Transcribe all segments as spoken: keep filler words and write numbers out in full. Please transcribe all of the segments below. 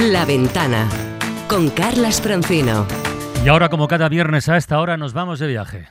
La Ventana, con Carlas Francino. Y ahora, como cada viernes a esta hora, nos vamos de viaje.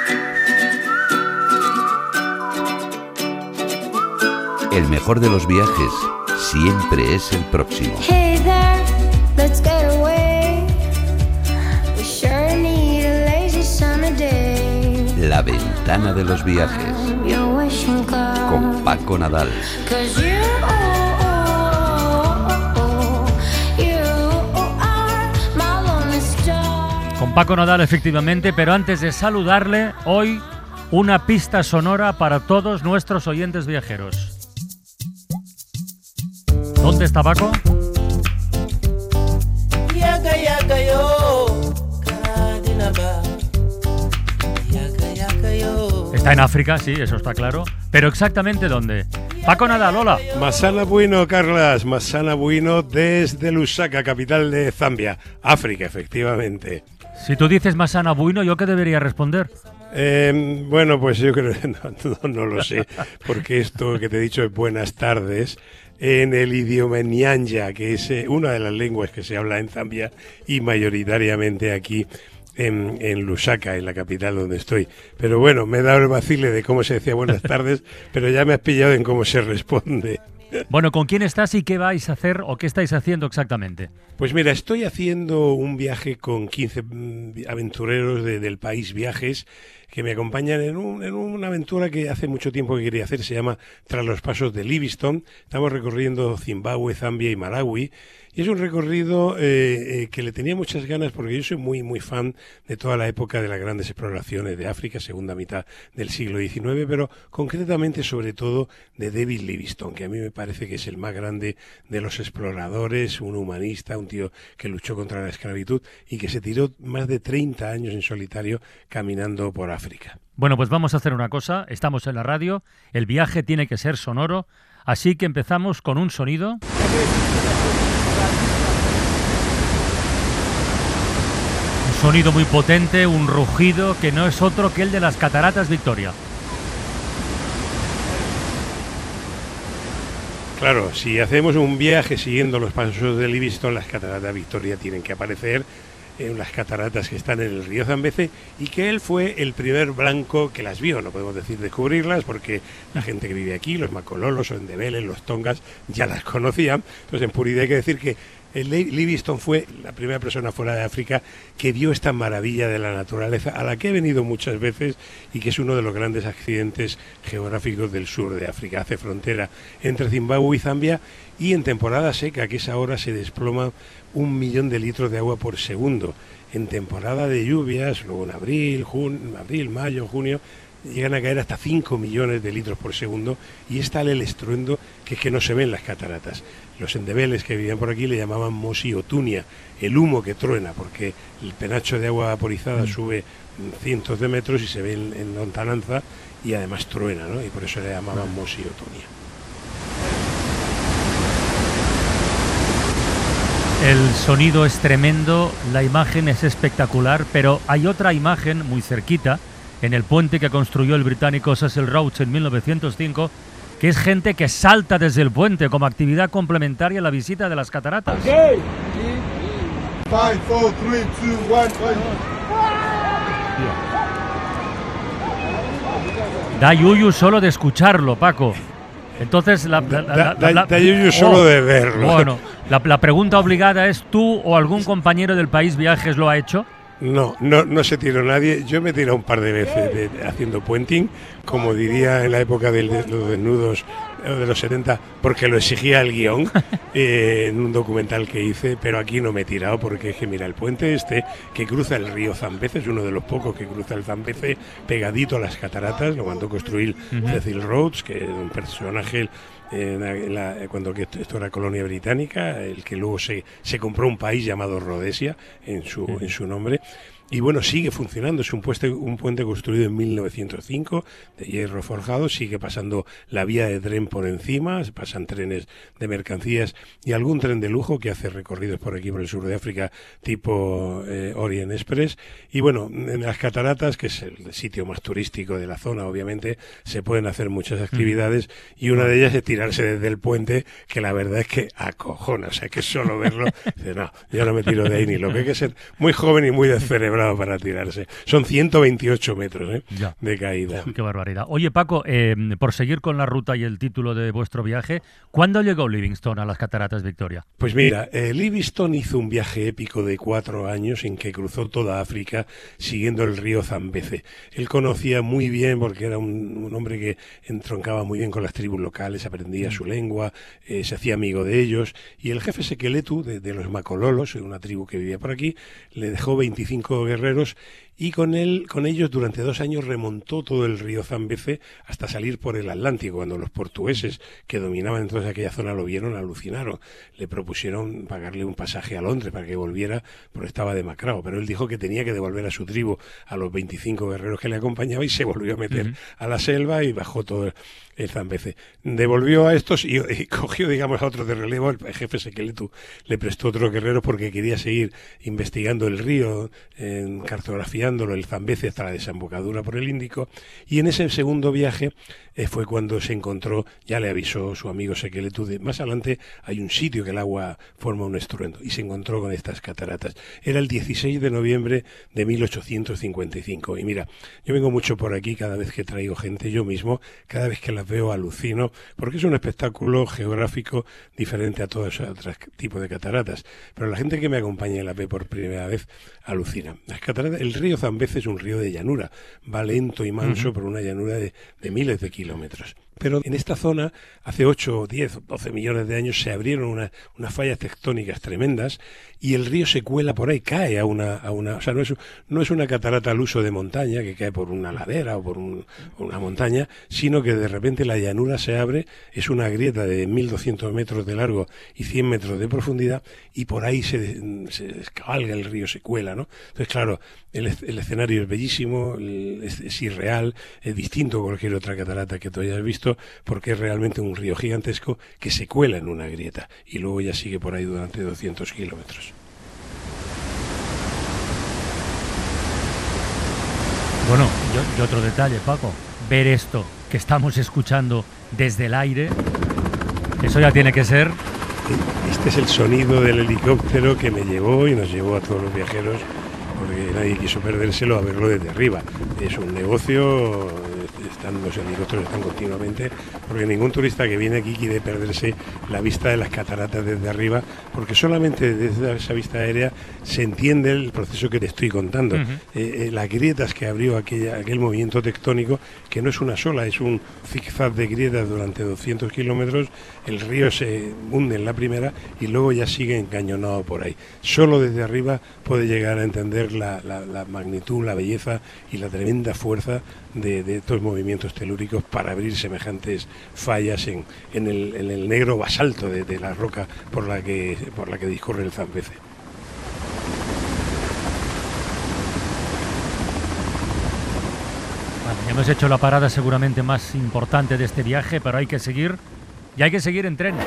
El mejor de los viajes siempre es el próximo. Hey there, let's get away. We sure need a lazy summer day. La Ventana de los viajes. Your wishing card. Con Paco Nadal. 'Cause you, oh, oh, oh, you are my lonely star. Con Paco Nadal, efectivamente, pero antes de saludarle, hoy una pista sonora para todos nuestros oyentes viajeros. ¿Dónde está Paco? Está en África, sí, eso está claro. Pero exactamente dónde. Paco Nadal, hola. Masana Bueno, Carlas, Masana Bueno desde Lusaka, capital de Zambia, África, efectivamente. Si tú dices Masana Bueno, ¿yo qué debería responder? Eh, bueno, pues yo creo que no, no, no lo sé, porque esto que te he dicho es buenas tardes en el idioma Nyanja, que es eh, una de las lenguas que se habla en Zambia y mayoritariamente aquí en, en Lusaka, en la capital donde estoy. Pero bueno, me he dado el vacile de cómo se decía buenas tardes, pero ya me has pillado en cómo se responde. Bueno, ¿con quién estás y qué vais a hacer o qué estáis haciendo exactamente? Pues mira, estoy haciendo un viaje con quince aventureros de, del país Viajes que me acompañan en, un, en una aventura que hace mucho tiempo que quería hacer, se llama Tras los Pasos de Livingstone. Estamos recorriendo Zimbabue, Zambia y Malawi. Y es un recorrido eh, eh, que le tenía muchas ganas porque yo soy muy, muy fan de toda la época de las grandes exploraciones de África, segunda mitad del siglo diecinueve, pero concretamente sobre todo de David Livingstone, que a mí me parece que es el más grande de los exploradores, un humanista, un tío que luchó contra la esclavitud y que se tiró más de treinta años en solitario caminando por África. Bueno, pues vamos a hacer una cosa, estamos en la radio, el viaje tiene que ser sonoro, así que empezamos con un sonido. Un sonido muy potente, un rugido que no es otro que el de las Cataratas Victoria. Claro, si hacemos un viaje siguiendo los pasos de Livingstone, las Cataratas Victoria tienen que aparecer, en las cataratas que están en el río Zambeze, y que él fue el primer blanco que las vio. No podemos decir descubrirlas porque la gente que vive aquí, los macololos, los endebeles, los tongas, ya las conocían. Entonces, en puridad hay que decir que el Livingstone fue la primera persona fuera de África que vio esta maravilla de la naturaleza, a la que he venido muchas veces y que es uno de los grandes accidentes geográficos del sur de África. Hace frontera entre Zimbabue y Zambia, y en temporada seca, que es ahora, se desploma un millón de litros de agua por segundo. En temporada de lluvias, luego en abril, jun- abril, mayo, junio, llegan a caer hasta cinco millones de litros por segundo, y es tal el estruendo que es que no se ven las cataratas. Los endebeles que vivían por aquí le llamaban mosiotunia, el humo que truena, porque el penacho de agua vaporizada sube cientos de metros y se ve en, en lontananza y además truena, ¿no? Y por eso le llamaban mosiotunia. El sonido es tremendo, la imagen es espectacular, pero hay otra imagen muy cerquita, en el puente que construyó el británico Cecil Rhodes en mil novecientos cinco, que es gente que salta desde el puente como actividad complementaria a la visita de las cataratas. Okay. Five, four, three, two, one, Da yuyu solo de escucharlo, Paco. Entonces, la, la, la, Da, la, la, da, da yuyu solo oh, de verlo. Bueno, la, la pregunta obligada es, ¿tú o algún compañero del país Viajes lo ha hecho? No, no, no se tiró nadie. Yo me he tirado un par de veces de, de, haciendo puenting, como diría en la época de, de los desnudos de los setenta, porque lo exigía el guión eh, en un documental que hice, pero aquí no me he tirado porque es que mira, el puente este que cruza el río Zambeze es uno de los pocos que cruza el Zambeze pegadito a las cataratas, lo mandó construir uh-huh. Cecil Rhodes, que era un personaje en la, en la, cuando esto era colonia británica, el que luego se, se compró un país llamado Rhodesia en su, uh-huh. en su nombre. Y bueno, sigue funcionando, es un puente, un puente construido en mil novecientos cinco, de hierro forjado, sigue pasando la vía de tren por encima, pasan trenes de mercancías y algún tren de lujo que hace recorridos por aquí, por el sur de África, tipo eh, Orient Express. Y bueno, en las cataratas, que es el sitio más turístico de la zona, obviamente, se pueden hacer muchas actividades mm. y una de ellas es tirarse desde el puente, que la verdad es que acojona, o sea, que solo verlo, dice, no, yo no me tiro de ahí ni lo que hay que ser muy joven y muy descerebrado para tirarse. Son ciento veintiocho metros ¿eh? de caída. Qué barbaridad. Oye, Paco, eh, por seguir con la ruta y el título de vuestro viaje, ¿cuándo llegó Livingstone a las Cataratas Victoria? Pues mira, eh, Livingstone hizo un viaje épico de cuatro años en que cruzó toda África siguiendo el río Zambeze. Él conocía muy bien, porque era un, un hombre que entroncaba muy bien con las tribus locales, aprendía mm. su lengua, eh, se hacía amigo de ellos, y el jefe Sekeletu, de, de los Makololos, una tribu que vivía por aquí, le dejó veinticinco guerreros y con él, con ellos durante dos años remontó todo el río Zambeze hasta salir por el Atlántico. Cuando los portugueses que dominaban entonces aquella zona lo vieron, alucinaron. Le propusieron pagarle un pasaje a Londres para que volviera, porque estaba demacrado, pero él dijo que tenía que devolver a su tribu, a los veinticinco guerreros que le acompañaban, y se volvió a meter uh-huh. a la selva y bajó todo el, el Zambeze. Devolvió a estos y, y cogió, digamos, a otro de relevo. El jefe Sekeletu le prestó otro guerrero porque quería seguir investigando el río, en cartografiándolo, el Zambeze hasta la desembocadura por el Índico, y en ese segundo viaje eh, fue cuando se encontró, ya le avisó su amigo Sekeletu, de más adelante hay un sitio que el agua forma un estruendo, y se encontró con estas cataratas. Era el dieciséis de noviembre de mil ochocientos cincuenta y cinco, y mira, yo vengo mucho por aquí cada vez que traigo gente, yo mismo, cada vez que las veo alucino, porque es un espectáculo geográfico diferente a todos esos otros tipos de cataratas, pero la gente que me acompaña y la ve por primera vez alucina. Las cataratas, el río Zambeze es un río de llanura, va lento y manso uh-huh. por una llanura de, de miles de kilómetros. Pero en esta zona, hace ocho, diez, doce millones de años, se abrieron una, unas fallas tectónicas tremendas y el río se cuela por ahí, cae a una... A una o sea, no es, no es una catarata al uso de montaña, que cae por una ladera o por un, una montaña, sino que de repente la llanura se abre, es una grieta de mil doscientos metros de largo y cien metros de profundidad, y por ahí se, se descabalga el río, se cuela, ¿no? Entonces, claro, el, el escenario es bellísimo, el, es, es irreal, es distinto a cualquier otra catarata que tú hayas visto, porque es realmente un río gigantesco que se cuela en una grieta y luego ya sigue por ahí durante doscientos kilómetros. Bueno, y otro detalle, Paco, ver esto que estamos escuchando desde el aire, eso ya tiene que ser... Este es el sonido del helicóptero que me llevó y nos llevó a todos los viajeros, porque nadie quiso perdérselo a verlo desde arriba. Es un negocio, están, los helicópteros están continuamente, porque ningún turista que viene aquí quiere perderse la vista de las cataratas desde arriba, porque solamente desde esa vista aérea se entiende el proceso que te estoy contando. Uh-huh. eh, eh, las grietas que abrió aquella, aquel movimiento tectónico, que no es una sola, es un zigzag de grietas durante doscientos kilómetros, el río se hunde en la primera y luego ya sigue encañonado por ahí. Solo desde arriba puede llegar a entender la, la, la magnitud, la belleza y la tremenda fuerza de, de estos movimientos telúricos para abrir semejantes fallas en, en, el, en el negro basalto de, de la roca por la que, por la que discurre el Zambeze. Bueno, ya hemos hecho la parada seguramente más importante de este viaje, pero hay que seguir, y hay que seguir en tren.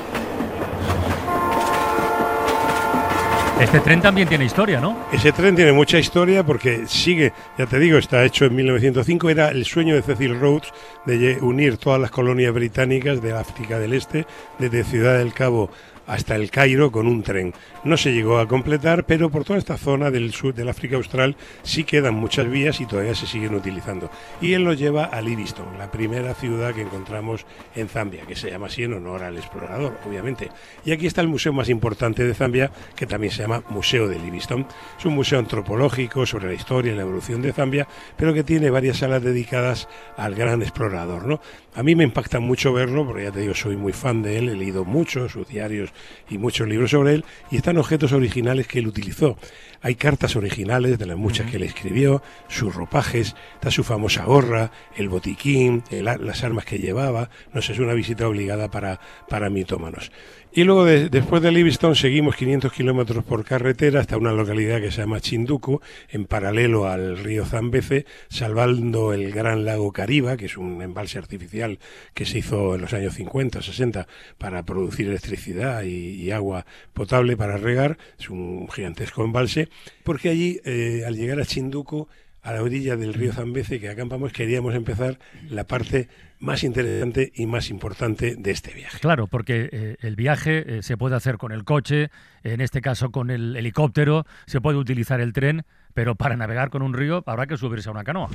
Este tren también tiene historia, ¿no? Ese tren tiene mucha historia porque sigue, ya te digo, está hecho en mil novecientos cinco, era el sueño de Cecil Rhodes de unir todas las colonias británicas de África del Este, desde Ciudad del Cabo hasta el Cairo con un tren. No se llegó a completar, pero por toda esta zona del sur del África Austral sí quedan muchas vías y todavía se siguen utilizando. Y él lo lleva a Livingstone, la primera ciudad que encontramos en Zambia, que se llama así en honor al explorador, obviamente. Y aquí está el museo más importante de Zambia, que también se llama Museo de Livingstone. Es un museo antropológico sobre la historia y la evolución de Zambia, pero que tiene varias salas dedicadas al gran explorador, ¿no? A mí me impacta mucho verlo, porque ya te digo, soy muy fan de él, he leído mucho sus diarios y muchos libros sobre él, y están objetos originales que él utilizó. Hay cartas originales de las muchas que él escribió, sus ropajes, está su famosa gorra, el botiquín, el, las armas que llevaba. No sé, es una visita obligada para, para mitómanos. Y luego, de, después de Livingstone, seguimos quinientos kilómetros por carretera hasta una localidad que se llama Chinduku, en paralelo al río Zambeze, salvando el gran lago Kariba, que es un embalse artificial que se hizo en los años cincuenta, sesenta, para producir electricidad y, y agua potable para regar. Es un gigantesco embalse, porque allí, eh, al llegar a Chinduku, a la orilla del río Zambeze que acampamos, queríamos empezar la parte más interesante y más importante de este viaje. Claro, porque eh, el viaje eh, se puede hacer con el coche, en este caso con el helicóptero, se puede utilizar el tren, pero para navegar con un río habrá que subirse a una canoa.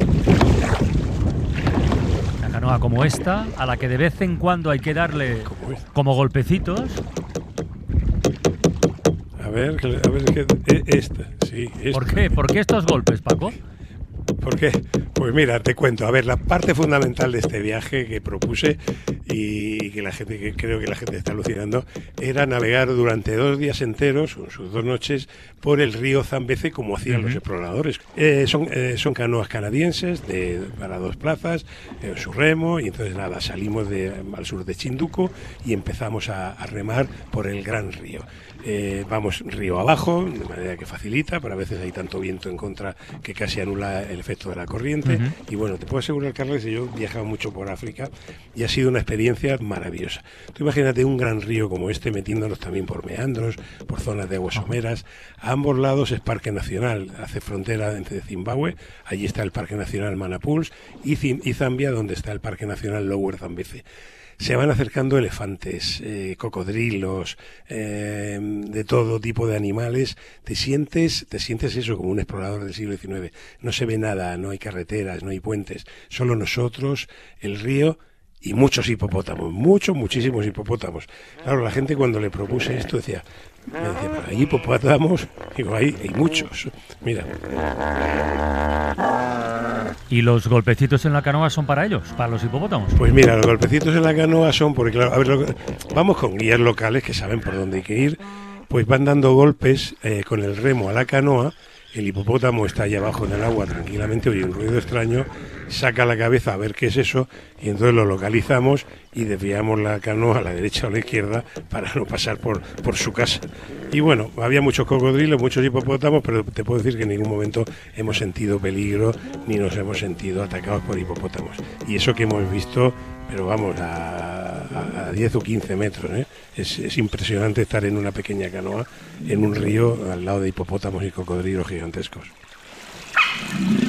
Una canoa como esta, a la que de vez en cuando hay que darle como golpecitos. A ver, a ver, que esta, sí. Esta. ¿Por qué? ¿Por qué estos golpes, Paco? ¿Por qué? Pues mira, te cuento. A ver, la parte fundamental de este viaje que propuse y que la gente, que creo que la gente está alucinando, era navegar durante dos días enteros, o sus dos noches, por el río Zambeze como hacían uh-huh. los exploradores. Eh, son, eh, son canoas canadienses de, para dos plazas, eh, su remo, y entonces nada, salimos de, al sur de Chinduku y empezamos a, a remar por el gran río. Eh, vamos río abajo, de manera que facilita, pero a veces hay tanto viento en contra que casi anula el efecto de la corriente. Uh-huh. Y bueno, te puedo asegurar, Carles, que yo he viajado mucho por África y ha sido una experiencia maravillosa. Tú imagínate un gran río como este metiéndonos también por meandros, por zonas de aguas someras. A ambos lados es parque nacional, hace frontera entre Zimbabue, allí está el parque nacional Manapuls, y, Zim- y Zambia, donde está el parque nacional Lower Zambeze. Se van acercando elefantes, eh, cocodrilos, eh, de todo tipo de animales. Te sientes, te sientes eso como un explorador del siglo diecinueve. No se ve nada, no hay carreteras, no hay puentes. Solo nosotros, el río y muchos hipopótamos, muchos, muchísimos hipopótamos. Claro, la gente cuando le propuse esto decía, me decía, pero hay hipopótamos, digo, hay, hay muchos. Mira. ¿Y los golpecitos en la canoa son para ellos, para los hipopótamos? Pues mira, los golpecitos en la canoa son porque, claro, a ver, lo, vamos con guías locales que saben por dónde hay que ir, pues van dando golpes eh, con el remo a la canoa. El hipopótamo está allá abajo en el agua tranquilamente, oye un ruido extraño, saca la cabeza a ver qué es eso y entonces lo localizamos y desviamos la canoa a la derecha o a la izquierda para no pasar por, por su casa. Y bueno, había muchos cocodrilos, muchos hipopótamos, pero te puedo decir que en ningún momento hemos sentido peligro ni nos hemos sentido atacados por hipopótamos. Y eso que hemos visto, pero vamos, a, a, a diez o quince metros, ¿eh? Es, es impresionante estar en una pequeña canoa, en un río, al lado de hipopótamos y cocodrilos gigantescos.